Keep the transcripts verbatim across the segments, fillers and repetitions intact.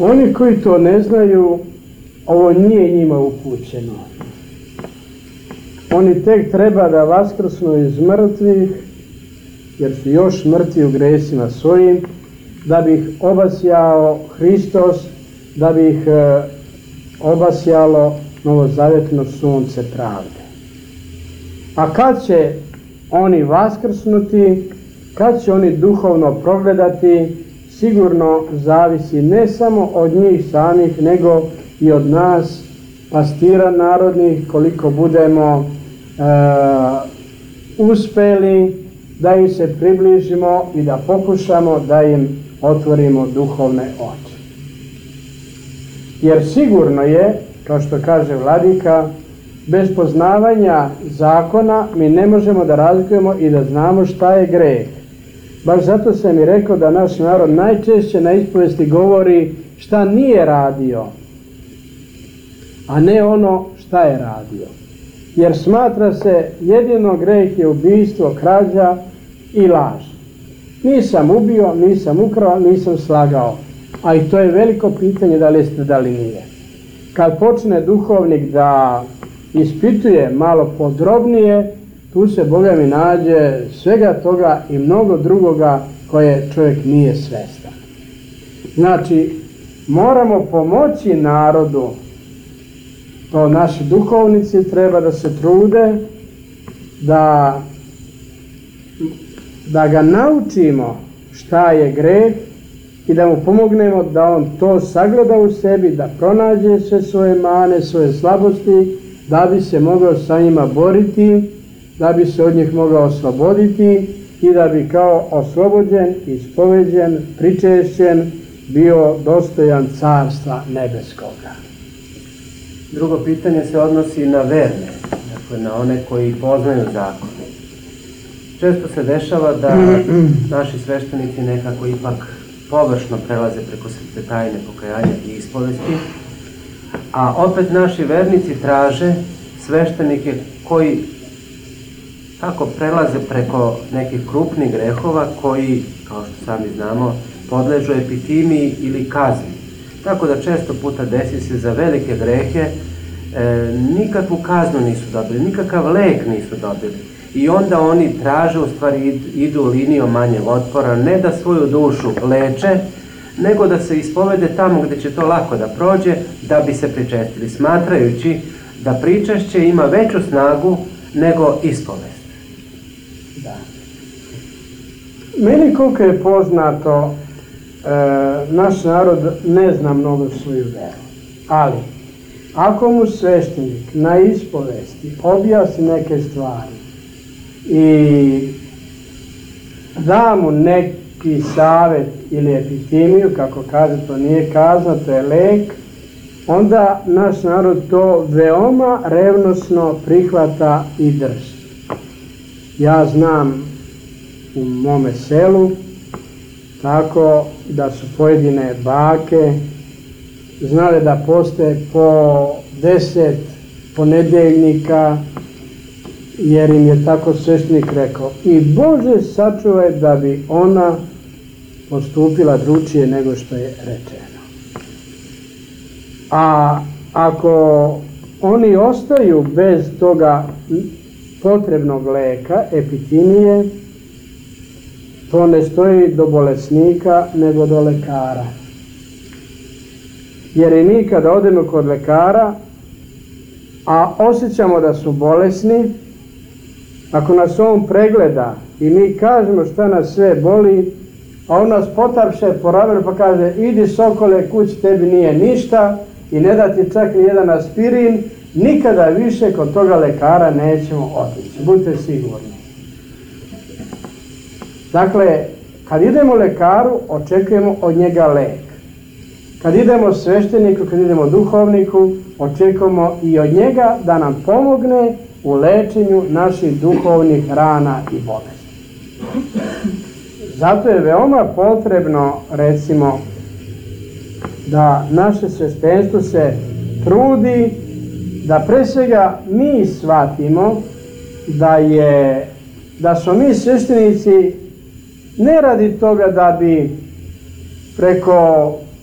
Oni koji to ne znaju, ovo nije njima upućeno. Oni tek treba da vaskrsnu iz mrtvih, jer su još mrtvi u gresima svojim, da bi ih obasjao Hristos, da bi ih e, obasjalo novozavjetno sunce pravde. A kad će oni vaskrsnuti, kad će oni duhovno progledati, sigurno zavisi ne samo od njih samih, nego i od nas, pastira narodnih, koliko budemo e, uspeli da im se približimo i da pokušamo da im otvorimo duhovne oči. Jer sigurno je, kao što kaže Vladika, bez poznavanja zakona mi ne možemo da razlikujemo i da znamo šta je greh. Baš zato sam i rekao da naš narod najčešće na ispovesti govori šta nije radio, a ne ono šta je radio. Jer smatra se jedino greh je ubijstvo, krađa i laž. Nisam ubio, nisam ukrao, nisam slagao. A i to je veliko pitanje da li ste, da li nije. Kad počne duhovnik da ispituje malo podrobnije, tu se Boga mi nađe svega toga i mnogo drugoga koje čovjek nije svestan. Znači, moramo pomoći narodu, to naši duhovnici treba da se trude, da, da ga naučimo šta je greh i da mu pomognemo da on to sagleda u sebi, da pronađe sve svoje mane, svoje slabosti, da bi se mogao sa njima boriti, da bi se od njih mogao osloboditi i da bi kao oslobođen, ispoveđen, pričešćen bio dostojan carstva nebeskoga. Drugo pitanje se odnosi na verne, dakle na one koji poznaju zakon. Često se dešava da naši sveštenici nekako ipak površno prelaze preko svete tajne pokajanja i ispovesti, a opet naši vernici traže sveštenike koji tako prelaze preko nekih krupnih grehova koji, kao što sami znamo, podležu epitimiji ili kazni. Tako da često puta desi se za velike grehe, e, nikakvu kaznu nisu dobili, nikakav lek nisu dobili. I onda oni traže, u stvari idu linijom manjeg otpora, ne da svoju dušu leče, nego da se ispovede tamo gdje će to lako da prođe, da bi se pričestili, smatrajući da pričešće ima veću snagu nego ispovest. Da. Meni koliko je poznato, e, naš narod ne zna mnogo svoju veru, ali ako mu sveštenik na ispovesti objasni neke stvari i da mu neki savjet ili epitimiju, kako kaže, to nije kazna, to je lek, onda naš narod to veoma revnosno prihvata i drži. Ja znam u mome selu tako da su pojedine bake znale da poste po deset ponedeljnika, jer im je tako sveštenik rekao. I Bože sačuvaj da bi ona postupila drugačije nego što je rečeno. A ako oni ostaju bez toga potrebnog leka, epitimije, to ne stoji do bolesnika nego do lekara. Jer i mi kada odemo kod lekara, a osjećamo da su bolesni, ako nas on pregleda i mi kažemo šta nas sve boli, a on nas potapše po ramenu pa kaže idi sokole kući, tebi nije ništa i ne da ti čak ni jedan aspirin, nikada više kod toga lekara nećemo otići. Budite sigurni. Dakle, kad idemo lekaru, očekujemo od njega lek. Kad idemo svešteniku, kad idemo duhovniku, očekujemo i od njega da nam pomogne u lečenju naših duhovnih rana i bolesti. Zato je veoma potrebno, recimo, da naše sveštenstvo se trudi da pre svega mi shvatimo da je, da smo mi sveštenici ne radi toga da bi preko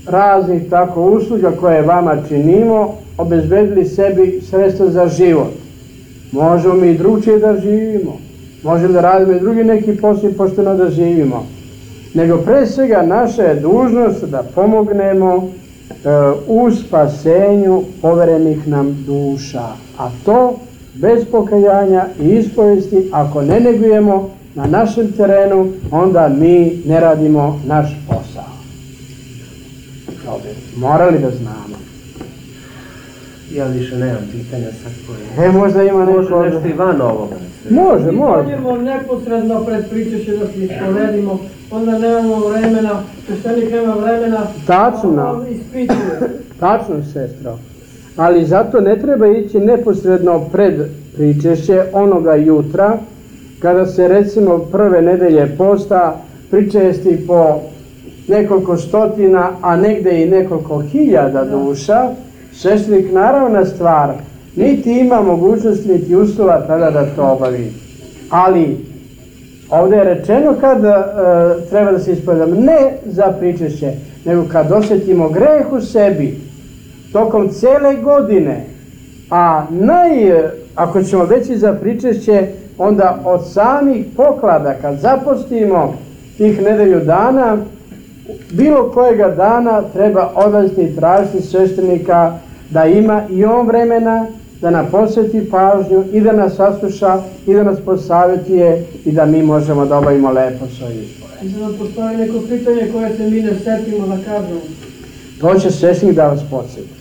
raznih tako usluga koje vama činimo, obezbedili sebi sredstva za život. Možemo mi i drugčije da živimo, možemo da radimo i drugi neki posao i pošteno da živimo. Nego pre svega naša je dužnost da pomognemo e, u spasenju poverenih nam duša. A to bez pokajanja i ispovesti, ako ne negujemo na našem terenu, onda mi ne radimo naš posao. To bi morali da znamo. Ja više nemam pitanja sad koje... E, možda ima neko... Može nešto i van ovoga. Može, može. Mi dođemo neposredno pred pričešće da se ispovedimo, onda nemamo vremena, sveštenik nema vremena, Tačno. Ispituje. Tačno, sestro. Ali zato ne treba ići neposredno pred pričešće onoga jutra, kada se recimo prve nedelje posta pričesti po nekoliko stotina, a negde i nekoliko hiljada duša. Sveštenik naravna stvar, niti ima mogućnost, niti uslova tada da to obavi. Ali ovdje je rečeno kad e, treba da se ispovedamo, ne za pričešće, nego kad osjetimo greh u sebi tokom cele godine, a naj, ako ćemo već i za pričešće, onda od samih poklada, kad zapostimo tih nedelju dana, bilo kojega dana treba odlaziti i tražiti sveštenika da ima i on vremena, da nam posveti pažnju i da nas sasluša i da nas posavjetuje i da mi možemo da obavimo lepo svoje ispovedi. Da nam postoji neko pitanje koje se mi ne setimo da kažemo. To će sveštenik da vas podsjeti.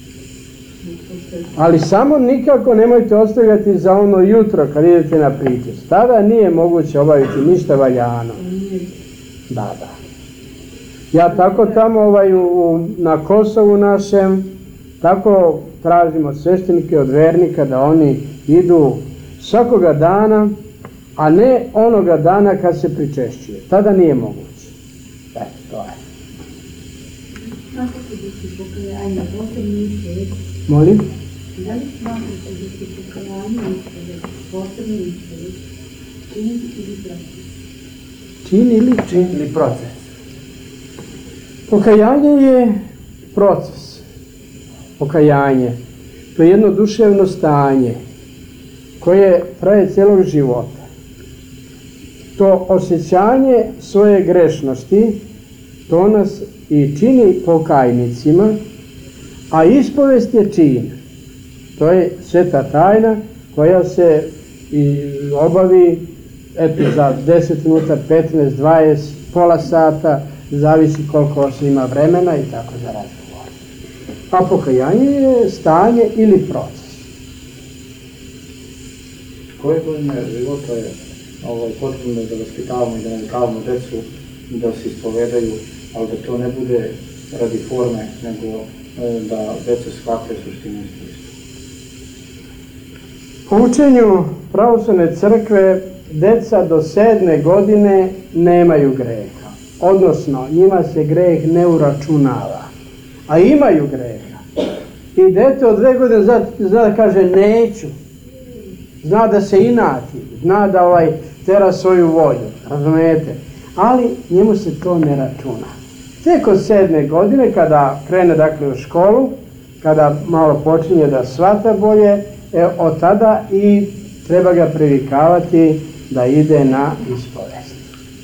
Ali samo nikako nemojte ostavljati za ono jutro kad idete na pričest. Tada nije moguće obaviti ništa valjano. Da, da. Ja tako tamo ovaj, u, na Kosovu našem, tako tražimo od sveštenike, od vernika da oni idu svakoga dana, a ne onoga dana kad se pričešćuje. Tada nije moguće. E, to je. Smatrate da se pokajanje posebno ispovest? Molim? Da li smatrate da se pokajanje ispovest, posebno ispovest, čin ili proces? Čin ili? Čin ili proces? Pokajanje je proces. Pokajanje. To je jedno duševno stanje koje traje celog života. To osjećanje svoje grešnosti, to nas i čini pokajnicima, a ispovest je čin. To je sveta tajna koja se i obavi eto, za deset minuta, petnaest, dvadeset, pola sata, zavisi koliko se ima vremena i tako za razgovor. A pokajanje je stanje ili proces. Koje godine života je ovaj, potrebno da vaspitavamo i da navikavamo decu da se ispovedaju, ali da to ne bude radi forme, nego da deca shvate suštinu ispovesti? Po učenju pravoslavne crkve deca do sedme godine nemaju greha. Odnosno, njima se greh ne uračunava, a imaju greha. I dete od dve godine zna, zna da kaže neću, zna da se inati, zna da ovaj tera svoju volju, razumijete? Ali njemu se to ne računa. Tek od sedme godine, kada krene dakle u školu, kada malo počinje da shvata bolje, e, od tada i treba ga privikavati da ide na ispovest.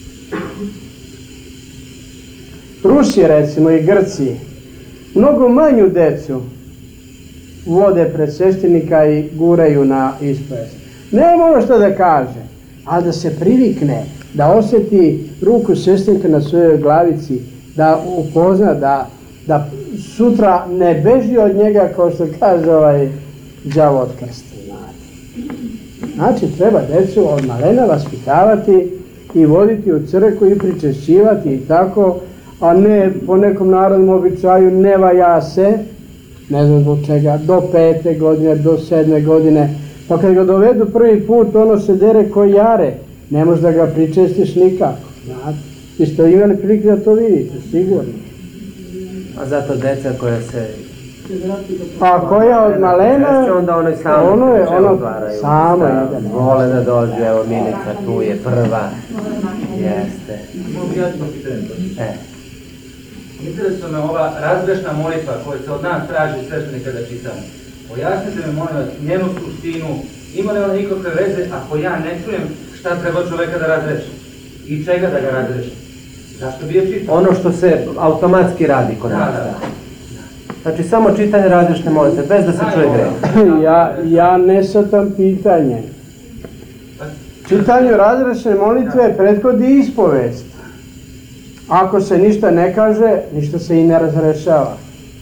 Rusi, recimo, i Grci mnogo manju decu vode pred sveštenika i guraju na ispovest. Nema ono što da kaže, ali da se privikne, da osjeti ruku sveštenika na svojoj glavici, da upozna, da, da sutra ne beži od njega, kao što kaže ovaj đavo od krsta. Znači, treba decu od malena vaspitavati i voditi u crkvu i pričešćivati i tako, a ne po nekom narodnom običaju ne valja se, ne znam zbog čega, do pete godine, do sedme godine, pa kad ga dovedu prvi put, ono se dere ko jare, ne možeš da ga pričestiš nikako, znate. Vi ste imali prilike da to vidite, sigurno. A zato deca koja se... Pa koja od malena, onda ono samo ono je, ono samo ide. ide. Vole da dođe, evo Milica tu je prva. Jeste. E. Interesuje me ova razgrešna molitva koja se od nas traži sveštenika da čitamo. Pojasnite me, molim vas, njenu suštinu, ima li ona nikakve veze ako ja ne čujem šta treba čoveka da razreši i čega da ga razreši? Zašto bi je čitao? Ono što se automatski radi kod nas. Da, da. Znači samo čitanje različne molitve, bez da se čuje greh. Ja, ja ne satam pitanje. Čitanju razrešne molitve prethodi ispovest. Ako se ništa ne kaže, ništa se i ne razrešava.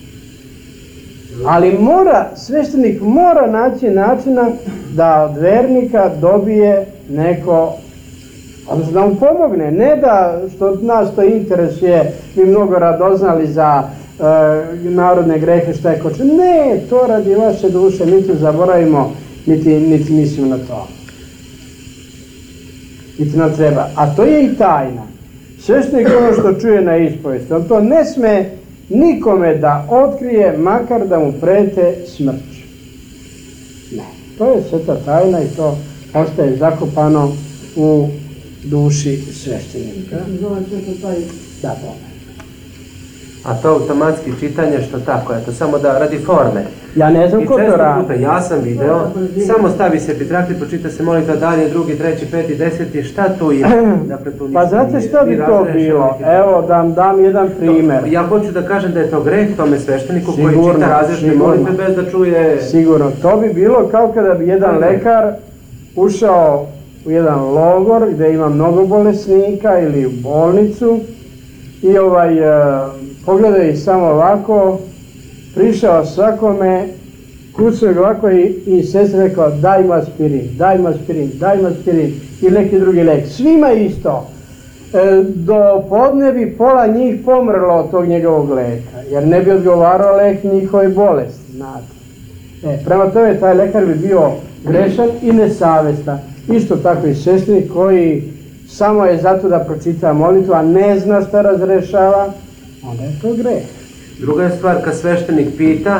Ali mora, sveštenik mora naći načina da od vernika dobije neko, odnosno da mu pomogne. Ne da, što nas to interesuje, mi mnogo radoznali za e, narodne grehe, šta je koče. Ne, to radi vaše duše, niti zaboravimo, niti, niti mislimo na to. Niti nam treba. A to je i tajna. Sveštenik ono što čuje na ispovesti, on to ne sme nikome da otkrije, makar da mu prete smrću. Ne, to je sveta tajna i to ostaje zakopano u duši sveštenika. Zove sveta tajna. Da, da. A to automatski čitanje što tako, eto, samo da radi forme. Ja ne znam I ko to često radi. puta, ja sam video, samo stavi se epitrakli, počita se molitva dalje, drugi, treći, peti, deseti, šta to je? Dakle, to Pa znate nije. šta bi Vi to razrešeni bilo? neki- Evo da vam dam jedan primer. Ja hoću da kažem da je to greh tome svešteniku koji Sigurno, čita različite sigurno. molitve bez da čuje... Sigurno, to bi bilo kao kada bi jedan lekar ušao u jedan logor gdje ima mnogo bolesnika ili u bolnicu i ovaj, e, pogledao ih samo ovako, prišao svakome, kucao ga ovako i, i sestra rekao daj mu aspirin, daj mu aspirin, daj mu aspirin i neki drugi lek. Svima isto. E, do podne bi pola njih pomrlo od tog njegovog leka, jer ne bi odgovarao lek njihove bolesti, znate. E, prema tome, taj lekar bi bio grešan i nesavestan. Isto tako i sveštenik koji samo je zato da pročita molitvu, a ne zna šta razrešava, onda je to greh. Druga je stvar kad sveštenik pita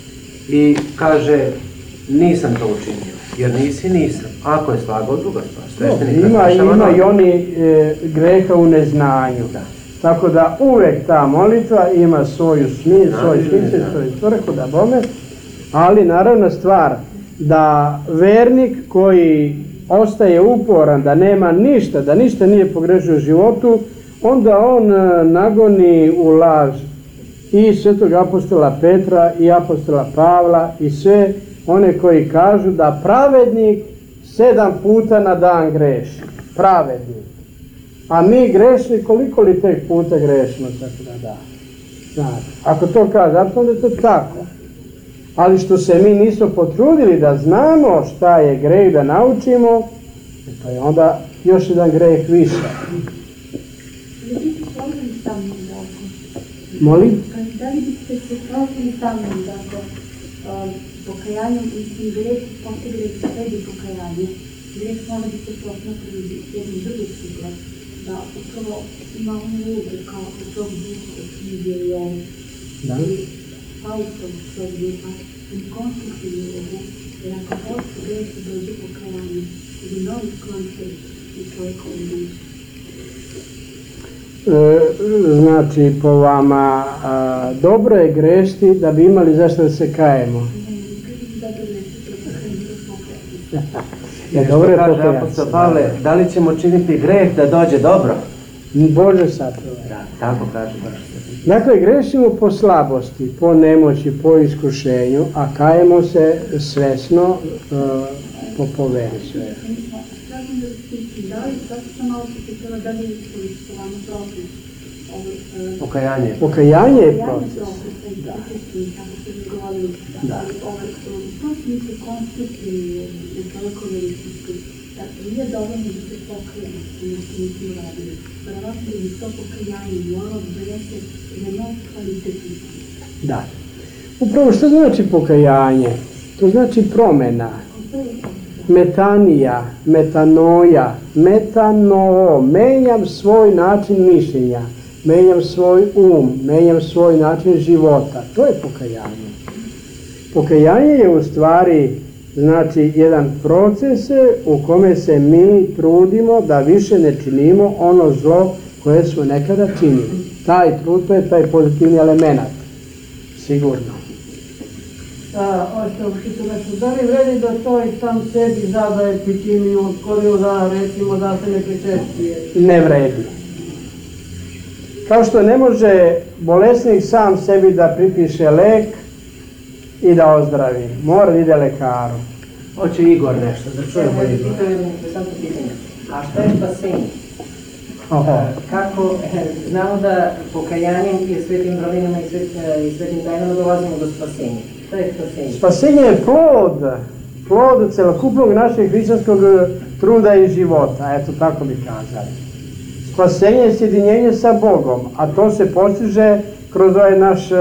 i kaže nisam to učinio, jer nisi nisam. Ako je slagao, druga stvar. Sveštenik Ima, razrešava ima i normalno. oni e, greha u neznanju. Da. Tako da uvek ta molitva ima svoju smisl, svoj Da, smisl, da. svoju svrhu, da bome, ali naravno stvar da vernik koji ostaje uporan, da nema ništa, da ništa nije pogrešio u životu, onda on e, nagoni u laž i svetog apostola Petra i apostola Pavla i sve one koji kažu da pravednik sedam puta na dan greši. Pravednik. A mi grešni, koliko li tek puta grešimo, tako da da. Znate, ako to kaže, onda je to tako. Ali što se mi nismo potrudili da znamo šta je greh, da naučimo, to je onda još jedan greh više. Da li biste se složili sa mnom, Darko? Molim? Da li biste se složili sa mnom, Darko, um, pokajanjem i tim greh postigli u sebi pokajanje? Greh mora bi se posmatrali jednom drugog sigla, da upravo ima ono ulogu kao u tom duhu knjige i on. Da. I Faustov svog duha, i konstruktivnu ulogu, jer ako posle greha dođe pokajanje, ili novi koncept i čovjekovom dušu. E, znači, po vama, a, dobro je grešiti da bi imali zašto da se kajemo. Jer E, što dobro je kaže pokajati apostol se. Pavle, da li ćemo činiti greh da dođe dobro? Bože sačuvaj. Da, tako kaže baš. Dakle, grešimo po slabosti, po nemoći, po iskušenju, a kajemo se svesno e, po poveri sve. Kažem da se da li, zato sam malo pitala da li je iskoristila na proces. Pokajanje. Pokajanje je Ja proces. da. Kako ste mi govorili, Da. ovaj, u tom smislu konstruktivni u čovjekove ličnosti, da nije dovoljno da se pokrije ono što nismo radili. Verovatno bi to pokajanje moralo da donese na nov kvalitetni. Da. Upravo što znači pokajanje? To znači promjena. Metanija, metanoja, metanoo, menjam svoj način mišljenja, menjam svoj um, menjam svoj način života. To je pokajanje. Pokajanje je u stvari znači jedan proces u kome se mi trudimo da više ne činimo ono zlo koje smo nekada činili. Taj trud, to je taj pozitivni element. Sigurno. A, što što nešto, da li vredi da to i sam sebi zada epikimiju od koliko dana, recimo, da se ne pričestuje? Ne vredi. Kao što ne može bolesnik sam sebi da pripiše lek i da ozdravi. Mora da ide lekaru. Hoće Igor nešto, da čujemo Evo, Igor. pitao jedno interesantno pitanje. A šta je spasenje? Oho. Kako, znamo da pokajanjem i svetim pravilima i, svet, i svetim tajnama dolazimo do spasenja. Šta je spasenje? Spasenje je plod, plod celokupnog našeg hrišćanskog truda i života, eto tako bi kazali. Spasenje je sjedinjenje sa Bogom, a to se postiže kroz ovaj naš uh,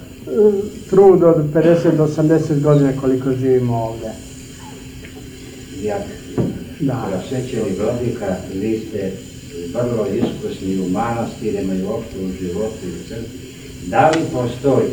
trud od pedeset do osamdeset godina koliko živimo ovdje. Jak Da. prosvećeni vladika, vi ste vrlo iskusni u manastirima i uopšte u životu i u crkvi. Da li postoji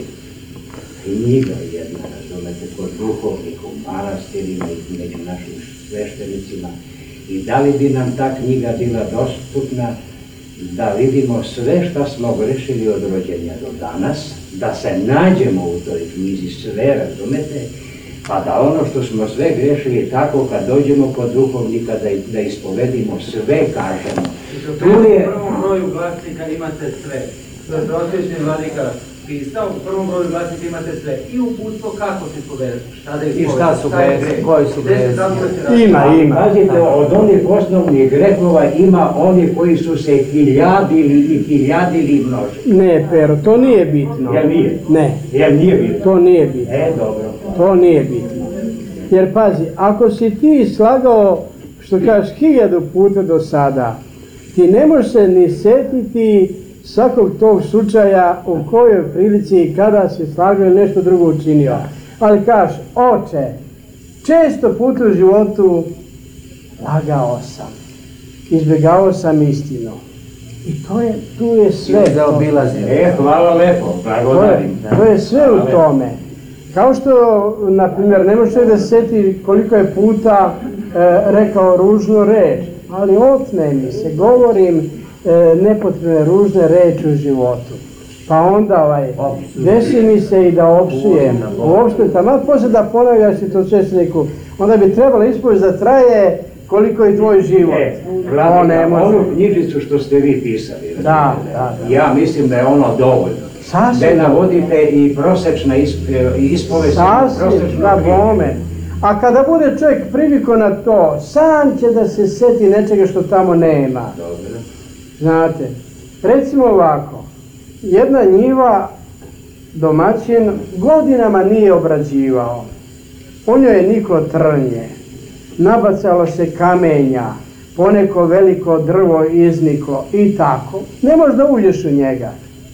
knjiga jedna, razumete, kod duhovnika u manastirima i među našim sveštenicima, i da li bi nam ta knjiga bila dostupna da vidimo sve što smo grešili od rođenja do danas, da se nađemo u toj knjizi sve, razumete, pa da ono što smo sve grešili tako kad dođemo kod duhovnika da, da ispovedimo sve, kažemo. Tu je... U prvom broju glasnika imate sve. To je prosvečni vladika pisao, u prvom broju glasnika imate sve. I uputstvo kako se ispovedati, šta da ispovedati. I šta su gresi, koji su gresi? Ima, ima. Pazite, od onih osnovnih grehova ima oni koji su se hiljadili i hiljadili množe. Ne, Pero, to nije bitno. Jel nije? Ne, Jel nije bitno? to nije bitno. E, dobro. To nije bitno. Jer pazi, ako si ti slagao, što kažeš, hiljadu puta do sada, ti ne možeš se ni setiti svakog tog slučaja u kojoj prilici i kada si slagao ili nešto drugo učinio. Ali kažeš, oče, često puta u životu lagao sam, izbjegao sam istinu. I to je, tu je sve. I zaobilazio. E, hvala lepo, To je, blagodarim. to je sve u tome. Kao što, na primjer, ne može da se seti koliko je puta e, rekao ružnu reč, ali otne mi se, govorim e, nepotrebne ružne reči u životu. Pa onda ovaj, desi mi se i da opsujem. Uopšte, tamo posle da ponavljaš i to svešteniku, onda bi trebalo ispovest da traje koliko je tvoj život. E, To ne vladika, može. onu knjižicu što ste vi pisali, Da, razumete? da, da. Ja mislim da je ono dovoljno. Sasvim. Da navodite i prosečna isp, e, ispovest. Sasvim, prosečnu da knjigu. bome. A kada bude čovjek priviko na to, sam će da se seti nečega što tamo nema. Dobro. Znate, recimo ovako, jedna njiva domaćin godinama nije obrađivao. U njoj je niko trnje, nabacalo se kamenja, poneko veliko drvo izniko i tako. Ne možeš da uđeš u njega.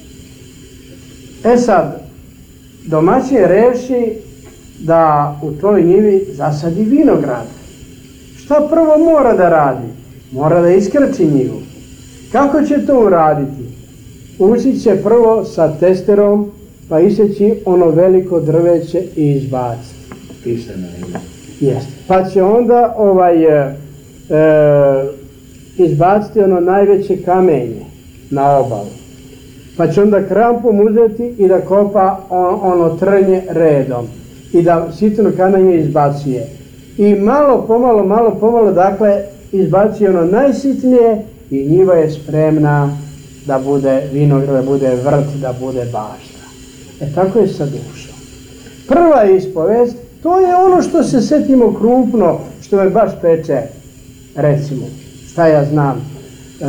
E sad, domaćin reši da u toj njivi zasadi vinograd. Šta prvo mora da radi? Mora da iskrči njivu. Kako će to uraditi? Ući će prvo sa testerom, pa iseći ono veliko drveće i izbaciti. Pisano je. Jeste. Pa će onda ovaj, e, e, izbaciti ono najveće kamenje na obalu. Pa će onda krampom uzeti i da kopa on, ono trnje redom. I da sitno kamenje izbacuje. I malo pomalo, malo pomalo, dakle, izbacuje ono najsitnije i njiva je spremna da bude vinograd, da bude vrt, da bude bašta. E tako je sa dušom. Prva ispovest, to je ono što se setimo krupno, što me baš peče, recimo, šta ja znam, e,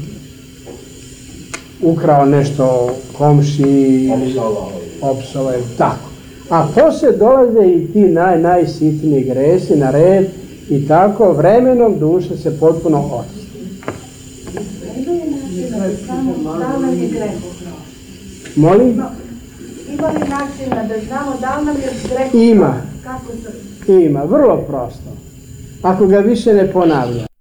ukrao nešto komši, Opsovao. opsovao, tako. A poslije dolaze i ti naj, najsitniji gresi na red i tako vremenom duša se potpuno očisti. Najbolji način da znamo da li nam je greh oprošten. Molim? Ima li načina da znamo da li nam je greh Ima. oprošten? Kako se... Ima, vrlo prosto. Ako ga više ne ponavlja.